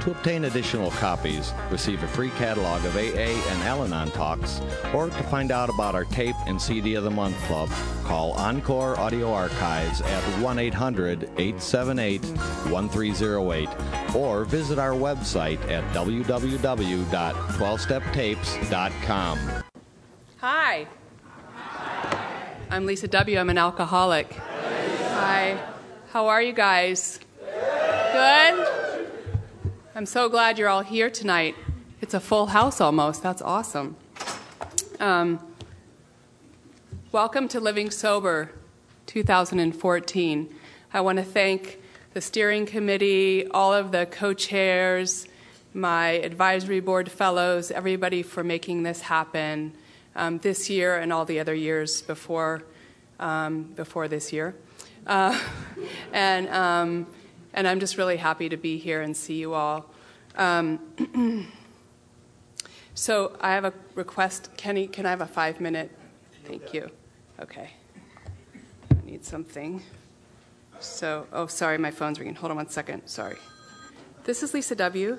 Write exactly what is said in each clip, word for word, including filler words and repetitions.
To obtain additional copies, receive a free catalog of A A and Al-Anon talks, or to find out about our tape and C D of the Month Club, call Encore Audio Archives at one eight hundred, eight seven eight, one three zero eight or visit our website at w w w dot twelve step tapes dot com. Hi. I'm Lisa W. I'm an alcoholic. Hi. How are you guys? Good? I'm so glad you're all here tonight. It's a full house almost. That's awesome. Um, welcome to Living Sober two thousand fourteen. I want to thank the steering committee, all of the co-chairs, my advisory board fellows, everybody for making this happen um, this year and all the other years before um, before this year. Uh, and um, and I'm just really happy to be here and see you all. Um, so I have a request. Kenny, can I have a five minute? Thank you. Okay. I need something. So, oh, sorry, my phone's ringing. Hold on one second. Sorry. This is Lisa W.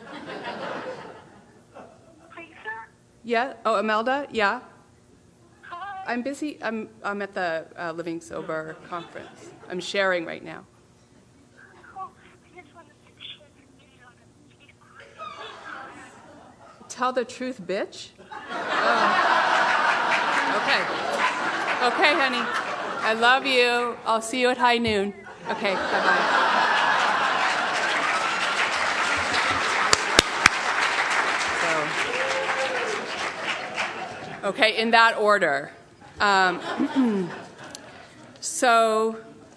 Lisa? Yeah? Oh, Imelda? Yeah? Hi. I'm busy. I'm, I'm at the uh, Living Sober conference. I'm sharing right now. Oh, I just wanted to share the news on it. Tell the truth, bitch? Oh. Okay. Okay, honey. I love you. I'll see you at high noon. Okay, bye-bye. So, okay, in that order. Um, so,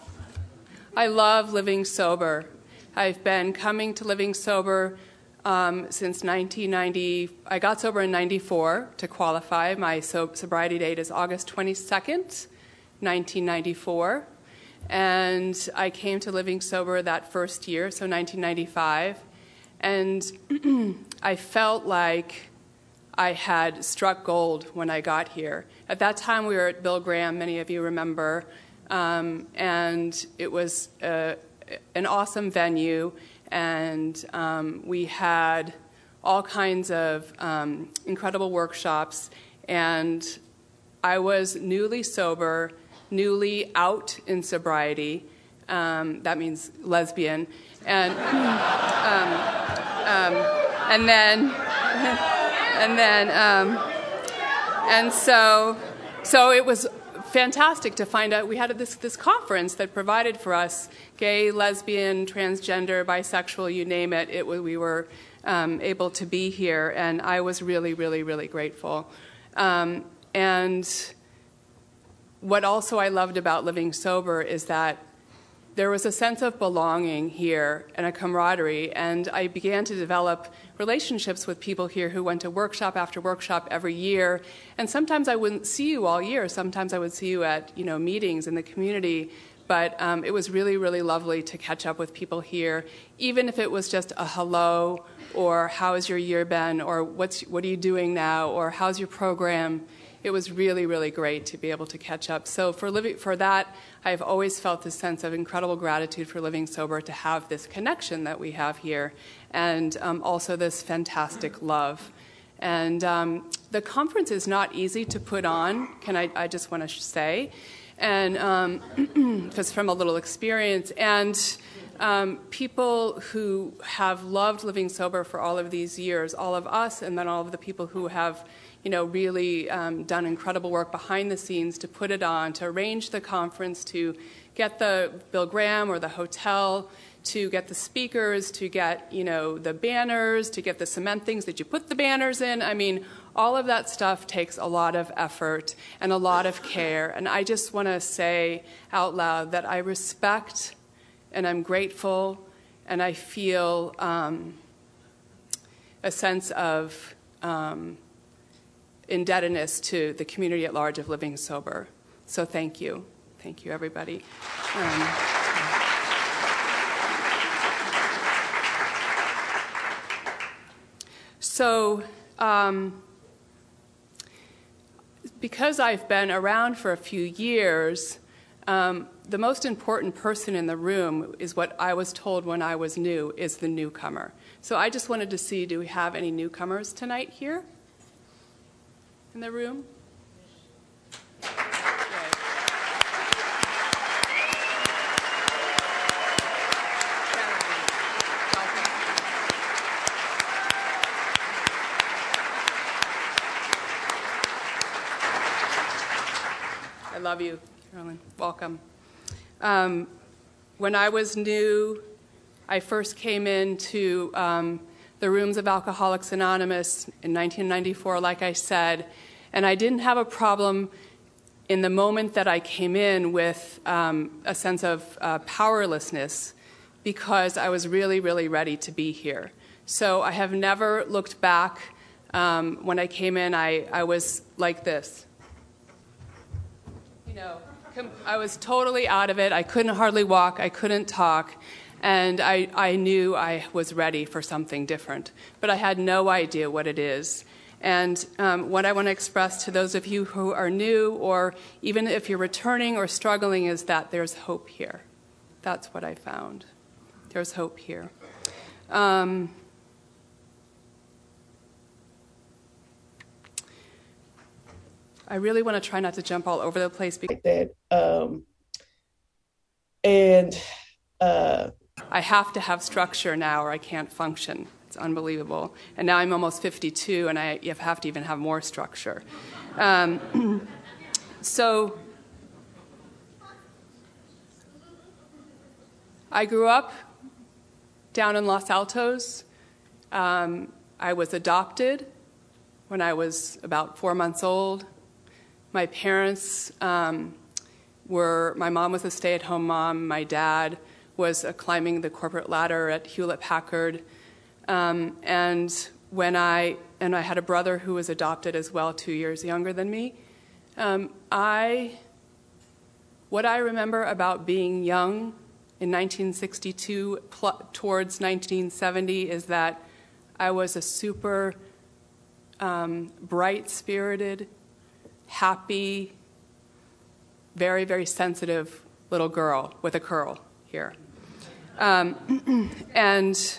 I love Living Sober. I've been coming to Living Sober um, since nineteen ninety. I got sober in ninety-four to qualify. My so- sobriety date is August twenty-second. nineteen ninety-four, and I came to Living Sober that first year, so nineteen ninety-five, and I felt like I had struck gold when I got here. At that time, we were at Bill Graham, many of you remember, um, and it was uh, an awesome venue, and um, we had all kinds of um, incredible workshops, and I was newly sober, newly out in sobriety. Um, that means lesbian. And um, um, and then and then um, and so so it was fantastic to find out we had this this conference that provided for us gay, lesbian, transgender, bisexual, you name it. It we were um, able to be here, and I was really, really, really grateful. Um, and what also I loved about Living Sober is that there was a sense of belonging here and a camaraderie, and I began to develop relationships with people here who went to workshop after workshop every year, and sometimes I wouldn't see you all year. Sometimes I would see you at, you know, meetings in the community, but um, it was really, really lovely to catch up with people here, even if it was just a hello, or how has your year been, or what's what are you doing now, or how's your program. It was really, really great to be able to catch up. So for living, for that, I've always felt this sense of incredible gratitude for Living Sober, to have this connection that we have here, and um, also this fantastic love. And um, the conference is not easy to put on, can I, I just want to say, and um, just from a little experience. And um, people who have loved Living Sober for all of these years, all of us, and then all of the people who have you know, really um, done incredible work behind the scenes to put it on, to arrange the conference, to get the Bill Graham or the hotel, to get the speakers, to get, you know, the banners, to get the cement things that you put the banners in. I mean, all of that stuff takes a lot of effort and a lot of care. And I just want to say out loud that I respect and I'm grateful, and I feel um, a sense of um, indebtedness to the community at large of Living Sober. So thank you. Thank you, everybody. Um, so um, because I've been around for a few years, Um, the most important person in the room is what I was told when I was new, is the newcomer. So I just wanted to see, do we have any newcomers tonight here in the room? I love you, Carolyn. Welcome. Um, when I was new, I first came into um, the rooms of Alcoholics Anonymous in nineteen ninety-four, like I said, and I didn't have a problem in the moment that I came in with um, a sense of uh, powerlessness, because I was really, really ready to be here. So I have never looked back. Um, when I came in, I, I was like this. You know, I was totally out of it. I couldn't hardly walk. I couldn't talk. And I, I knew I was ready for something different. But I had no idea what it is. And um, what I want to express to those of you who are new, or even if you're returning or struggling, is that there's hope here. That's what I found. There's hope here. Um, I really want to try not to jump all over the place. Because that, um, and uh, I have to have structure now or I can't function. It's unbelievable. And now I'm almost fifty-two and I have to even have more structure. Um, so I grew up down in Los Altos. Um, I was adopted when I was about four months old. My parents um, were, my mom was a stay-at-home mom. My dad was uh, climbing the corporate ladder at Hewlett-Packard. Um, and when I, and I had a brother who was adopted as well, two years younger than me. Um, I, what I remember about being young in nineteen sixty-two pl- towards nineteen seventy is that I was a super um, bright-spirited, happy, very, very sensitive little girl with a curl here. Um, and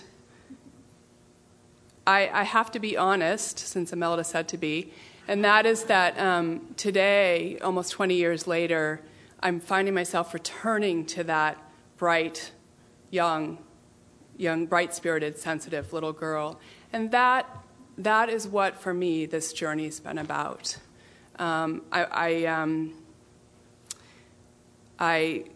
I, I have to be honest, since Imelda said to be, and that is that um, today, almost twenty years later, I'm finding myself returning to that bright, young, young, bright-spirited, sensitive little girl. And that that is what, for me, this journey's been about. Um, I, I, um, I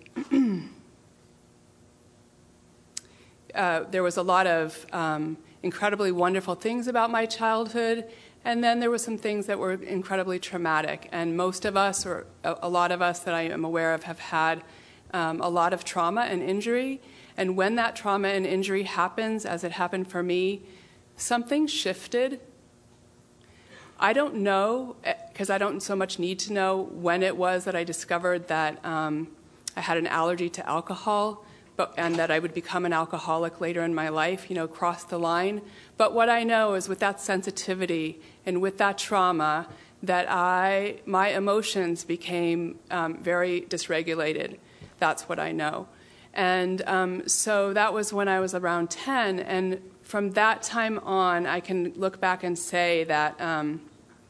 uh, there was a lot of um, incredibly wonderful things about my childhood, and then there were some things that were incredibly traumatic. And most of us, or a, a lot of us that I am aware of, have had um, a lot of trauma and injury. And when that trauma and injury happens, as it happened for me, something shifted. I don't know, because I don't so much need to know when it was that I discovered that um, I had an allergy to alcohol, but, and that I would become an alcoholic later in my life, you know, cross the line. But what I know is with that sensitivity and with that trauma, that I, my emotions became um, very dysregulated. That's what I know. And um, so that was when I was around ten, and from that time on, I can look back and say that um,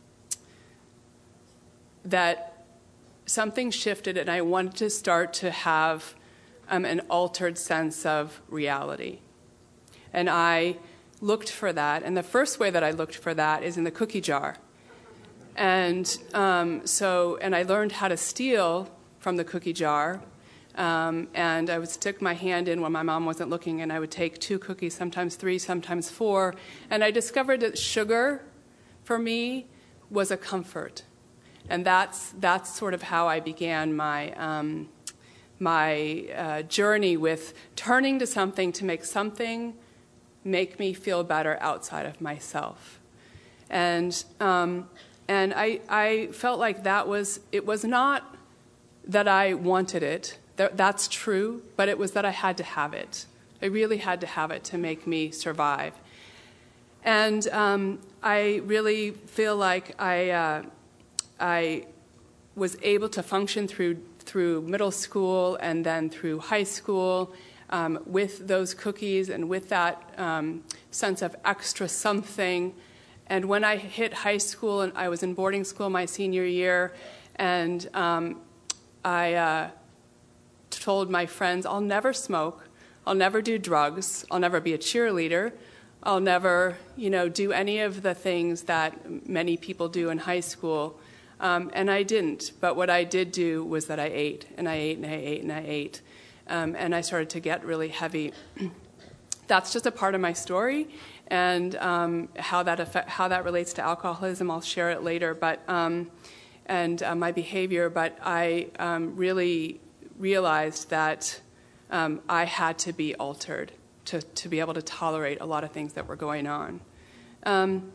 that something shifted, and I wanted to start to have um, an altered sense of reality. And I looked for that, and the first way that I looked for that is in the cookie jar. And um, so, and I learned how to steal from the cookie jar. Um, and I would stick my hand in when my mom wasn't looking, and I would take two cookies, sometimes three, sometimes four. And I discovered that sugar, for me, was a comfort. And that's that's sort of how I began my um, my uh, journey with turning to something to make something make me feel better outside of myself. And um, and I I felt like that was, it was not that I wanted it. That's true, but it was that I had to have it. I really had to have it to make me survive. And um, I really feel like I uh, I was able to function through through middle school and then through high school um, with those cookies and with that um, sense of extra something. And when I hit high school, and I was in boarding school my senior year, and um, I uh, told my friends, I'll never smoke, I'll never do drugs, I'll never be a cheerleader, I'll never, you know, do any of the things that many people do in high school. Um, and I didn't. But what I did do was that I ate, and I ate, and I ate, and I ate. Um, and I started to get really heavy. That's just a part of my story. And um, how that affect, how that relates to alcoholism, I'll share it later. But um, and uh, my behavior. But I um, really realized that um, I had to be altered to to be able to tolerate a lot of things that were going on. Um,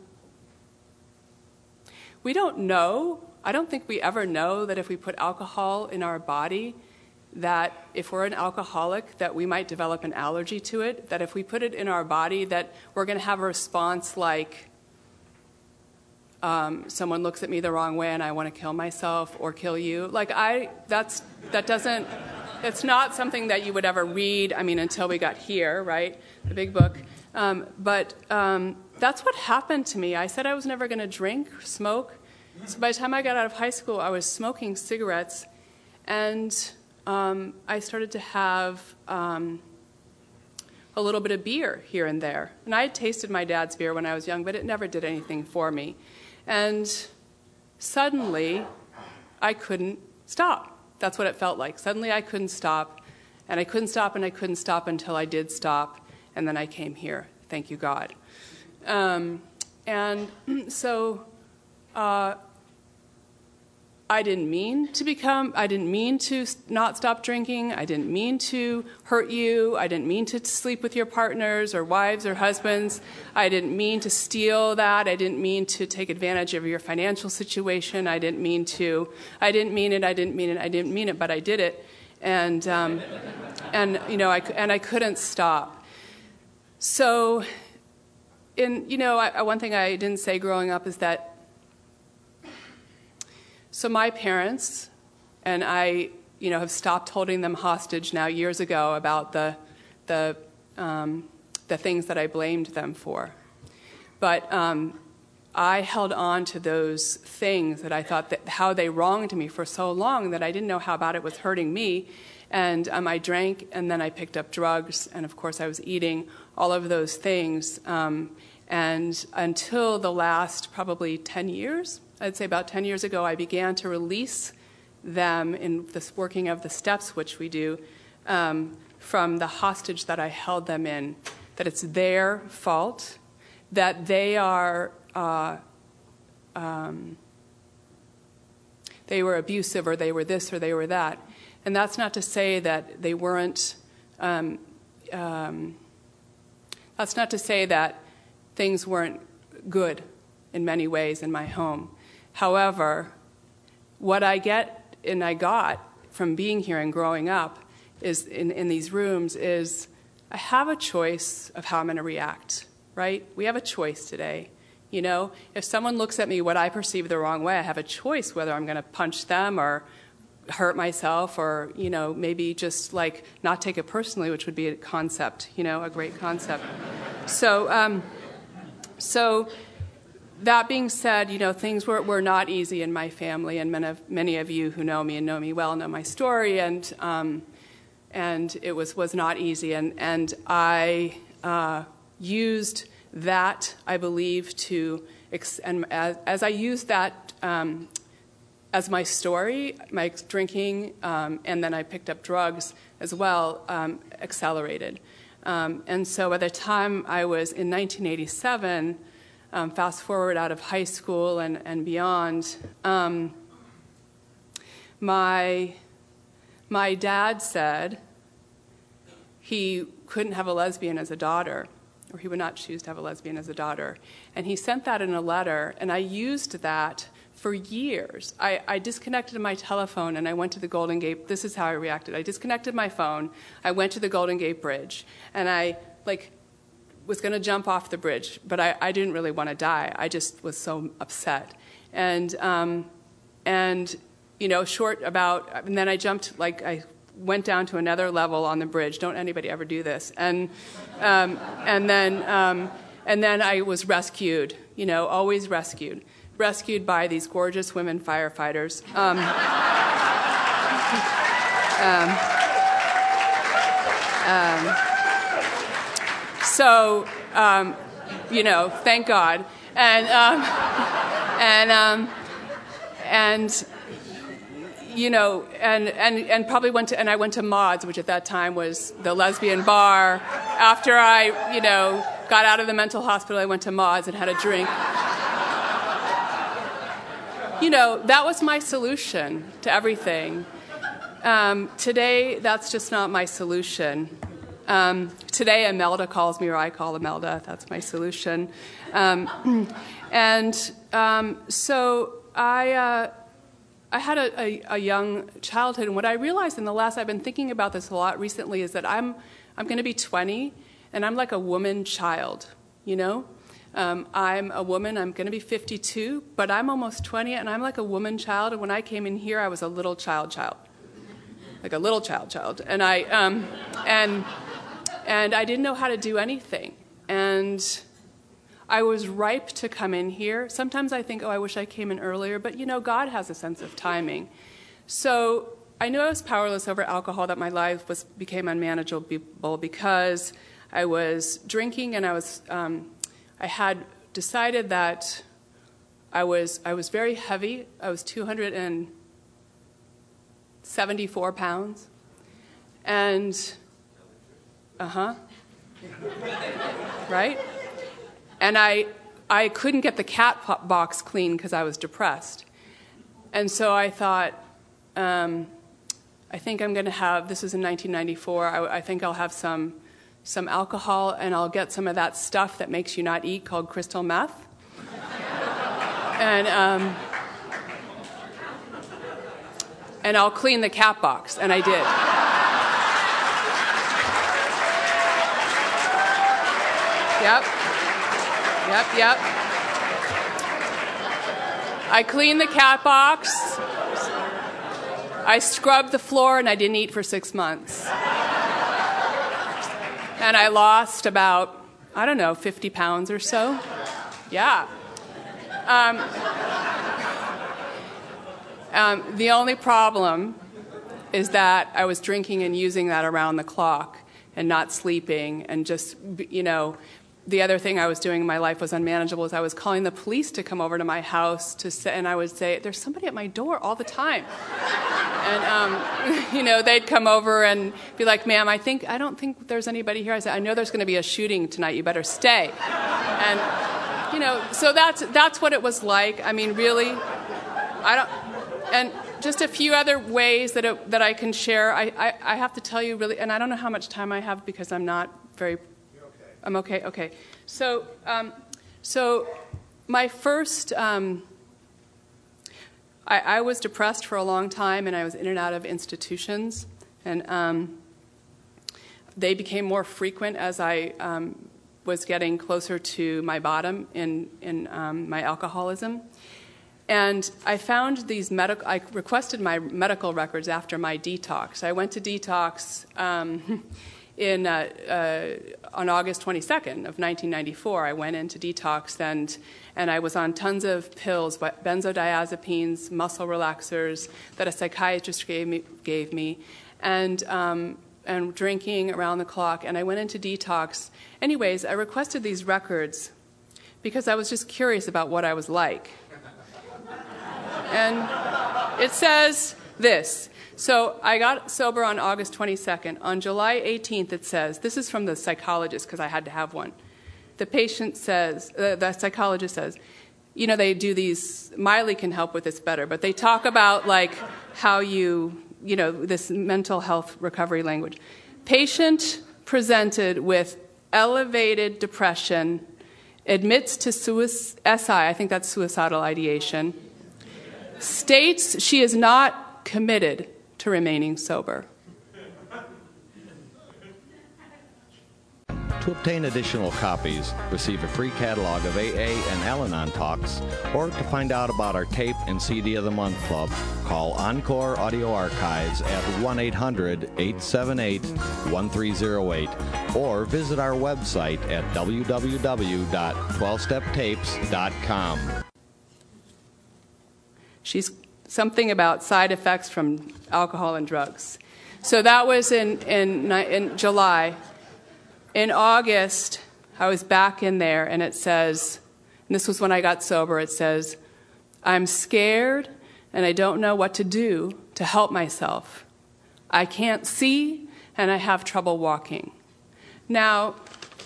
we don't know. I don't think we ever know that if we put alcohol in our body, that if we're an alcoholic, that we might develop an allergy to it, that if we put it in our body, that we're going to have a response like um, someone looks at me the wrong way and I want to kill myself or kill you. Like I, that's, that doesn't, it's not something that you would ever read, I mean, until we got here, right, the big book. Um, but um, that's what happened to me. I said I was never going to drink or smoke. So by the time I got out of high school, I was smoking cigarettes, and um, I started to have um, a little bit of beer here and there. And I had tasted my dad's beer when I was young, but it never did anything for me. And suddenly, I couldn't stop. That's what it felt like. Suddenly, I couldn't stop, and I couldn't stop, and I couldn't stop until I did stop, and then I came here. Thank you, God. Um, and so... Uh, I didn't mean to become, I didn't mean to not stop drinking. I didn't mean to hurt you. I didn't mean to sleep with your partners or wives or husbands. I didn't mean to steal that. I didn't mean to take advantage of your financial situation. I didn't mean to, I didn't mean it, I didn't mean it, I didn't mean it, but I did it. And, um, and you know, I, and I couldn't stop. So, in, you know, I, one thing I didn't say growing up is that So my parents, and I, you know, have stopped holding them hostage now years ago about the, the, um, the things that I blamed them for. But um, I held on to those things that I thought that how they wronged me for so long that I didn't know how bad it was hurting me. And um, I drank, and then I picked up drugs, and of course I was eating all of those things. Um, and until the last probably ten years, I'd say about ten years ago, I began to release them in this working of the steps, which we do, um, from the hostage that I held them in, that it's their fault, that they are, uh, um, they were abusive, or they were this, or they were that. And that's not to say that they weren't, um, um, that's not to say that things weren't good in many ways in my home. However, what I get and I got from being here and growing up is in, in these rooms is I have a choice of how I'm going to react, right? We have a choice today. You know, if someone looks at me what I perceive the wrong way, I have a choice whether I'm going to punch them or hurt myself or, you know, maybe just like not take it personally, which would be a concept, you know, a great concept. So, um, so... That being said, you know, things were, were not easy in my family, and many of, many of you who know me and know me well know my story, and um, and it was, was not easy. And, and I uh, used that, I believe, to, ex- and as, as I used that um, as my story, my drinking, um, and then I picked up drugs as well, um, accelerated. Um, and so by the time I was in nineteen eighty-seven, Um, fast forward out of high school and, and beyond, um, my, my dad said he couldn't have a lesbian as a daughter, or he would not choose to have a lesbian as a daughter. And he sent that in a letter, and I used that for years. I, I disconnected my telephone, and I went to the Golden Gate. This is how I reacted. I disconnected my phone. I went to the Golden Gate Bridge, and I, like, was going to jump off the bridge, but I, I didn't really want to die. I just was so upset. And um, and you know, short about, and then I jumped, like, I went down to another level on the bridge. Don't anybody ever do this. And um, and then um, and then I was rescued, you know, always rescued. Rescued by these gorgeous women firefighters. Um, um, um, so, um, you know, thank God. And, um, and, um, and, you know, and, and, and probably went to, and I went to Maud's, which at that time was the lesbian bar. After I, you know, got out of the mental hospital, I went to Maud's and had a drink. You know, that was my solution to everything. Um, today, that's just not my solution. Um, today, Imelda calls me, or I call Imelda. That's my solution. Um, and um, so I, uh, I had a, a, a young childhood, and what I realized in the last, I've been thinking about this a lot recently, is that I'm, I'm going to be twenty, and I'm like a woman child, you know? Um, I'm a woman, I'm going to be fifty-two, but I'm almost twenty, and I'm like a woman child, and when I came in here, I was a little child child. Like a little child child. And I, um, and, and I didn't know how to do anything. And I was ripe to come in here. Sometimes I think, oh, I wish I came in earlier, but you know, God has a sense of timing. So I knew I was powerless over alcohol, that my life was became unmanageable because I was drinking, and I was... Um, I had decided that I was I was very heavy. I was two hundred seventy-four pounds, and uh huh, right. And I I couldn't get the cat box clean because I was depressed, and so I thought, um, I think I'm going to have. This was in nineteen ninety-four. I, I think I'll have some. some alcohol, and I'll get some of that stuff that makes you not eat called crystal meth. and um, and I'll clean the cat box, and I did. Yep. Yep, yep. I cleaned the cat box. I scrubbed the floor, and I didn't eat for six months. And I lost about, I don't know, fifty pounds or so. Yeah. Um, um, the only problem is that I was drinking and using that around the clock and not sleeping, and just, you know, the other thing I was doing in my life was unmanageable. Is I was calling the police to come over to my house to say, and I would say, "There's somebody at my door all the time," and um, you know, they'd come over and be like, "Ma'am, I think I don't think there's anybody here." I said, "I know there's going to be a shooting tonight. You better stay," and you know, so that's that's what it was like. I mean, really, I don't, and just a few other ways that it, that I can share. I, I I have to tell you really, and I don't know how much time I have because I'm not very. I'm okay. Okay. So, um, so my first, um, I, I was depressed for a long time, and I was in and out of institutions, and um, they became more frequent as I um, was getting closer to my bottom in in um, my alcoholism. And I found these medical. I requested my medical records after my detox. I went to detox. Um, In uh, uh, on August twenty-second of nineteen ninety-four, I went into detox, and and I was on tons of pills, benzodiazepines, muscle relaxers that a psychiatrist gave me, gave me, and um, and drinking around the clock. And I went into detox. Anyways, I requested these records because I was just curious about what I was like. And it says this. So I got sober on August twenty-second. On July eighteenth, it says, this is from the psychologist because I had to have one. The patient says, uh, the psychologist says, you know, they do these, Miley can help with this better, but they talk about like how you, you know, this mental health recovery language. Patient presented with elevated depression, admits to suicide, S I, I think that's suicidal ideation, states she is not committed to remaining sober. To obtain additional copies, receive a free catalog of A A and Al-Anon talks, or to find out about our Tape and C D of the Month Club, call Encore Audio Archives at one eight hundred, eight seven eight, one three zero eight, or visit our website at w w w dot twelve step tapes dot com. She's something about side effects from alcohol and drugs. So that was in, in, in July. In August, I was back in there, and it says, and this was when I got sober, it says, I'm scared, and I don't know what to do to help myself. I can't see, and I have trouble walking. Now,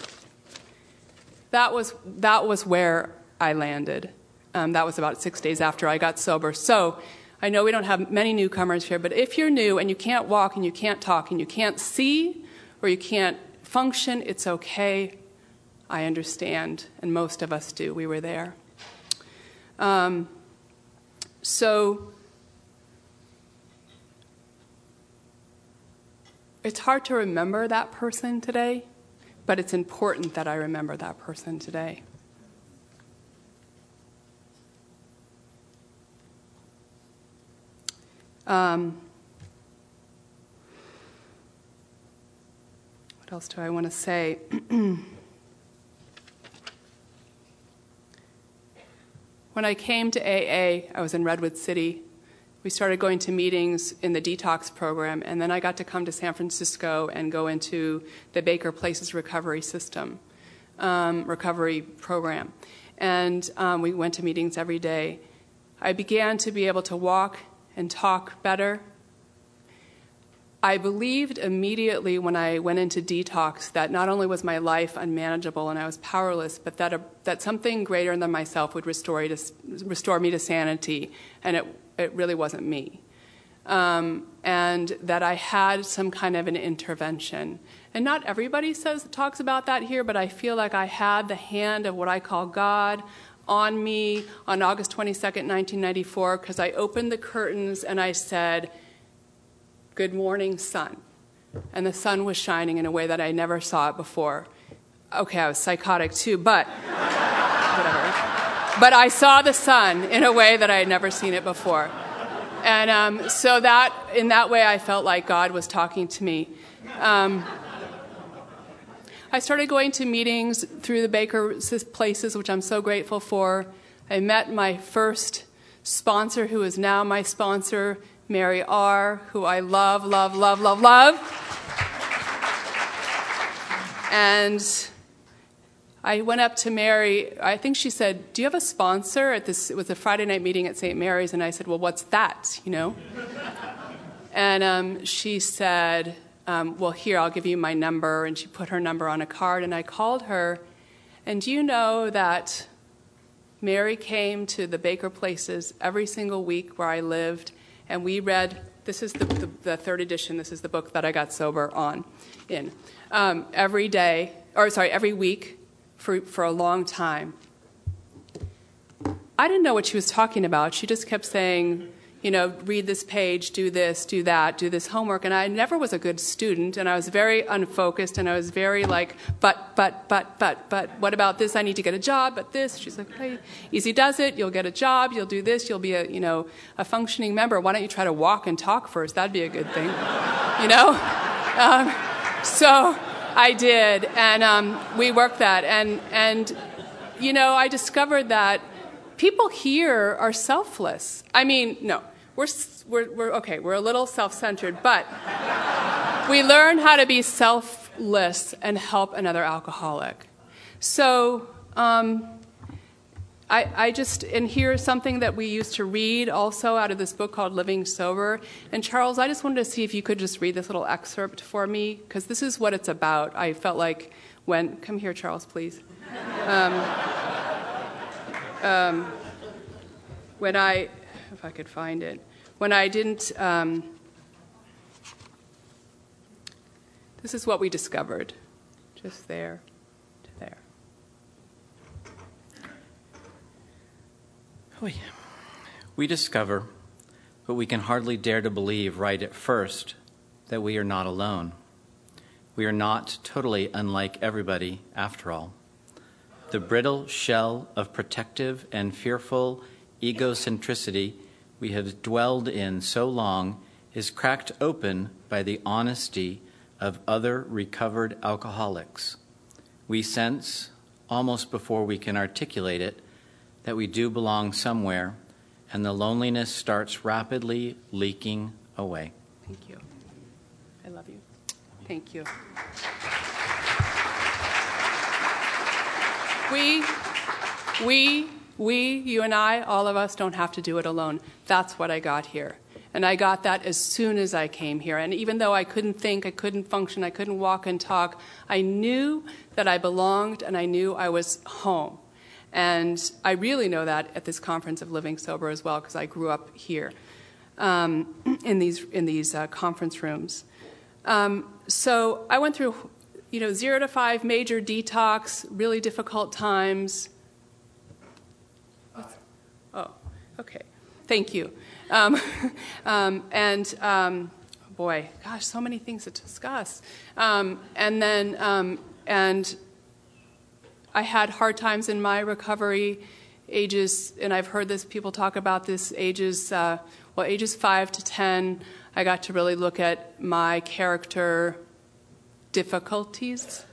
that was, that was where I landed. Um, that was about six days after I got sober. So I know we don't have many newcomers here, but if you're new and you can't walk and you can't talk and you can't see or you can't function, it's okay. I understand, and most of us do. We were there. Um, so it's hard to remember that person today, but it's important that I remember that person today. Um, what else do I want to say? When I came to A A, I was in Redwood City. We started going to meetings in the detox program, and then I got to come to San Francisco and go into the Baker Places recovery system, um, recovery program. And um, we went to meetings every day. I began to be able to walk and talk better. I believed immediately when I went into detox that not only was my life unmanageable and I was powerless, but that a, that something greater than myself would restore, to, restore me to sanity, and it, it really wasn't me. Um, and that I had some kind of an intervention. And not everybody says talks about that here, but I feel like I had the hand of what I call God on me on August twenty-second, nineteen ninety-four, because I opened the curtains and I said, "Good morning, sun." And the sun was shining in a way that I never saw it before. Okay, I was psychotic too, but whatever. But I saw the sun in a way that I had never seen it before. And um, so that, in that way, I felt like God was talking to me. Um, I started going to meetings through the Baker Places, which I'm so grateful for. I met my first sponsor, who is now my sponsor, Mary R., who I love, love, love, love, love. And I went up to Mary. I think she said, "Do you have a sponsor?" At this, it was a Friday night meeting at Saint Mary's, and I said, "Well, what's that?" You know. And um, she said, Um, well, here, I'll give you my number. And she put her number on a card, and I called her. And do you know that Mary came to the Baker Places every single week where I lived, and we read, this is the, the, the third edition, this is the book that I got sober on, in, um, every day, or sorry, every week for, for a long time. I didn't know what she was talking about. She just kept saying, you know, read this page, do this, do that, do this homework. And I never was a good student, and I was very unfocused, and I was very like, but, but, but, but, but, what about this? I need to get a job, but this. She's like, hey, easy does it. You'll get a job. You'll do this. You'll be a, you know, a functioning member. Why don't you try to walk and talk first? That'd be a good thing, you know? Um, so I did, and um, we worked that. And, and, you know, I discovered that people here are selfless. I mean, no, we're, we're, we're okay, we're a little self-centered, but we learn how to be selfless and help another alcoholic. So um, I, I just, and here's something that we used to read also out of this book called Living Sober. And Charles, I just wanted to see if you could just read this little excerpt for me, because this is what it's about. I felt like when, come here, Charles, please. Um, Um, when I, if I could find it, when I didn't, um, this is what we discovered, just there to there. We discover, but we can hardly dare to believe right at first, that we are not alone. We are not totally unlike everybody, after all. The brittle shell of protective and fearful egocentricity we have dwelled in so long is cracked open by the honesty of other recovered alcoholics. We sense, almost before we can articulate it, that we do belong somewhere, and the loneliness starts rapidly leaking away. Thank you. I love you. Thank you. We, we, we, you and I, all of us don't have to do it alone. That's what I got here. And I got that as soon as I came here. And even though I couldn't think, I couldn't function, I couldn't walk and talk, I knew that I belonged and I knew I was home. And I really know that at this conference of Living Sober as well, because I grew up here um, in these in these uh, conference rooms. Um, so I went through, you know, zero to five major detox, really difficult times. What's, oh, okay. Thank you. Um, um, and um, boy, gosh, so many things to discuss. Um, and then um, and. I had hard times in my recovery, ages, and I've heard this, people talk about this, ages, uh, well, ages five to ten, I got to really look at my character difficulties.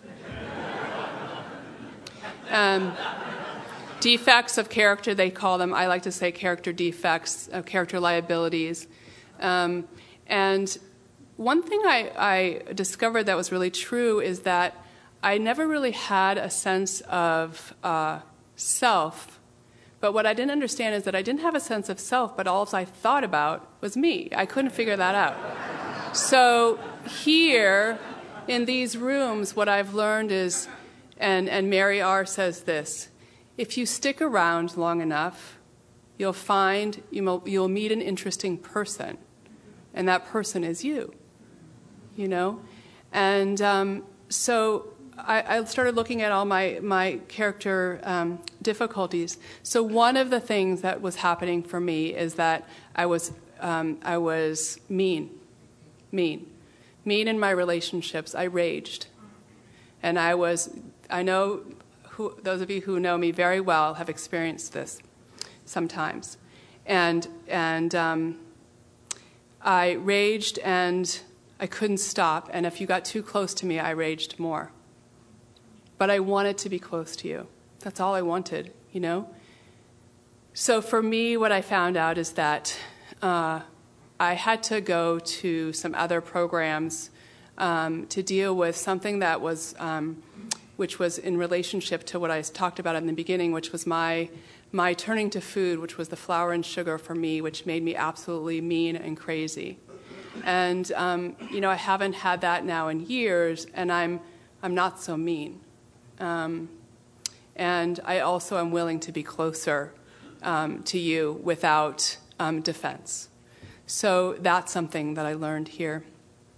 um, defects of character, they call them. I like to say character defects, uh, character liabilities. Um, and one thing I, I discovered that was really true is that I never really had a sense of uh, self, but what I didn't understand is that I didn't have a sense of self, but all I thought about was me. I couldn't figure that out. So here, in these rooms, what I've learned is, and, and Mary R. says this, if you stick around long enough, you'll find, you'll, you'll meet an interesting person, and that person is you, you know? And um, so... I, I started looking at all my, my character um, difficulties. So one of the things that was happening for me is that I was um, I was mean, mean, mean in my relationships. I raged, and I was. I know who, those of you who know me very well have experienced this sometimes, and and um, I raged and I couldn't stop. And if you got too close to me, I raged more. But I wanted to be close to you. That's all I wanted, you know? So for me, what I found out is that uh, I had to go to some other programs um, to deal with something that was, um, which was in relationship to what I talked about in the beginning, which was my my turning to food, which was the flour and sugar for me, which made me absolutely mean and crazy. And, um, you know, I haven't had that now in years, and I'm I'm not so mean. Um, and I also am willing to be closer um, to you without um, defense. So that's something that I learned here.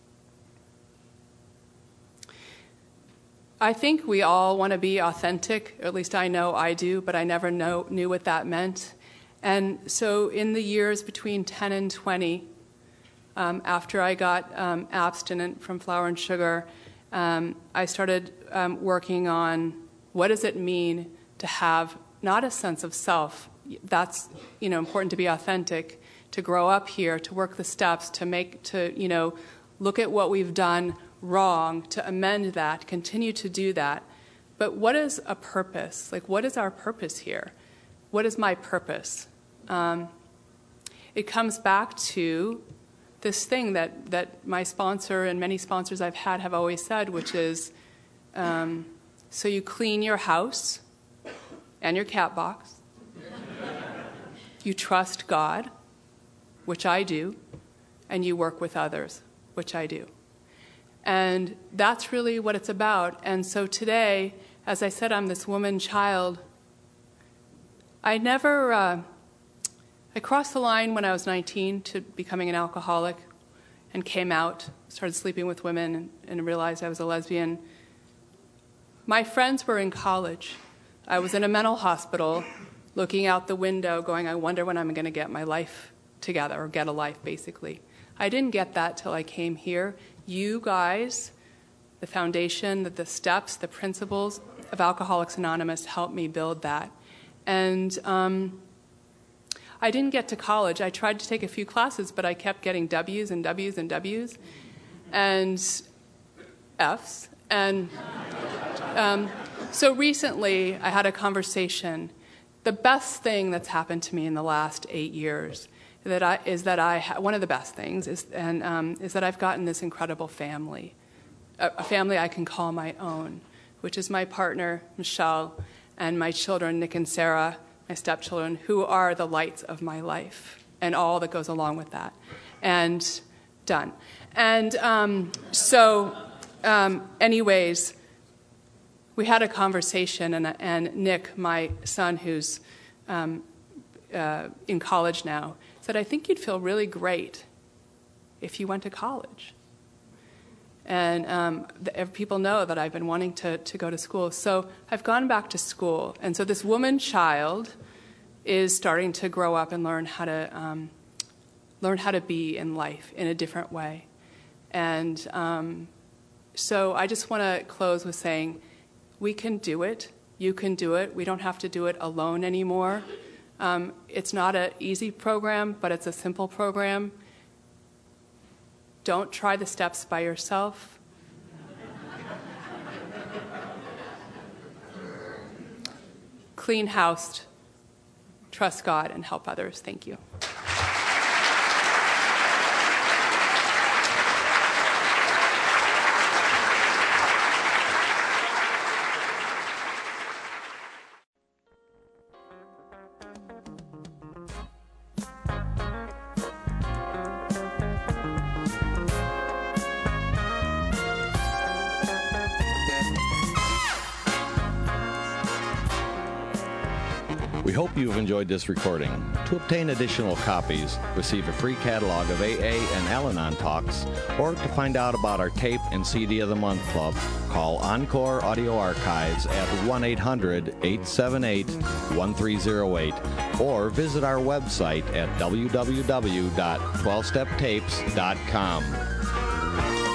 I think we all want to be authentic, or at least I know I do, but I never know, knew what that meant. And so in the years between ten and twenty, um, after I got um, abstinent from flour and sugar, Um, I started um, working on what does it mean to have not a sense of self. That's, you know, important to be authentic, to grow up here, to work the steps, to make, to, you know, look at what we've done wrong, to amend that, continue to do that. But what is a purpose? Like, what is our purpose here? What is my purpose? Um, it comes back to this thing that, that my sponsor and many sponsors I've had have always said, which is, um, so you clean your house and your cat box. You trust God, which I do, and you work with others, which I do. And that's really what it's about. And so today, as I said, I'm this woman child. I never... Uh, I crossed the line when I was nineteen to becoming an alcoholic and came out, started sleeping with women, and, and realized I was a lesbian. My friends were in college. I was in a mental hospital looking out the window going, I wonder when I'm going to get my life together, or get a life, basically. I didn't get that till I came here. You guys, um, you know, you work with others, which I do, and you work with others, which I do. And that's really what it's about. And so today, as I said, I'm this woman child. I never... Uh, I crossed the line when I was nineteen to becoming an alcoholic and came out, started sleeping with women, and, and realized I was a lesbian. My friends were in college. I was in a mental hospital looking out the window going, I wonder when I'm going to get my life together or get a life, basically. I didn't get that till I came here. You guys the foundation, the, the steps, the principles of Alcoholics Anonymous helped me build that. And um, I didn't get to college. I tried to take a few classes, but I kept getting W's and W's and W's and F's. And um, so recently I had a conversation. The best thing that's happened to me in the last eight years that I, is that I ha- one of the best things is and um, is that I've gotten this incredible family, a, a family I can call my own, which is my partner Michelle and my children Nick and Sarah, my stepchildren, who are the lights of my life and all that goes along with that. And done. And um, so, um, anyways, we had a conversation, and, and Nick, my son, who's um, uh, in college now, said, I think you'd feel really great if you went to college. And um, the, people know that I've been wanting to, to go to school. So I've gone back to school. And so this woman child is starting to grow up and learn how to um, learn how to be in life in a different way. And um, so I just want to close with saying, we can do it. You can do it. We don't have to do it alone anymore. Um, it's not an easy program, but it's a simple program. Don't try the steps by yourself. Clean house, trust God, and help others. Thank you. We hope you've enjoyed this recording. To obtain additional copies, receive a free catalog of A A and Al-Anon talks, or to find out about our Tape and C D of the Month Club, call Encore Audio Archives at one eight hundred, eight seven eight, one three zero eight, or visit our website at w w w dot twelve step tapes dot com.